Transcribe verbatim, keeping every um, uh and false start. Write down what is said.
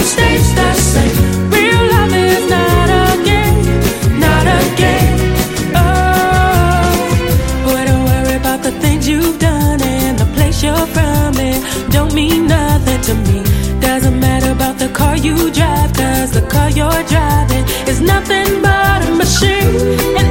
stays the same. Real love is not a game, not a game. Oh, boy, don't worry about the things you've done and the place you're from. It don't mean nothing to me. Doesn't matter about the car you drive, cause the car you're driving is nothing but a machine. And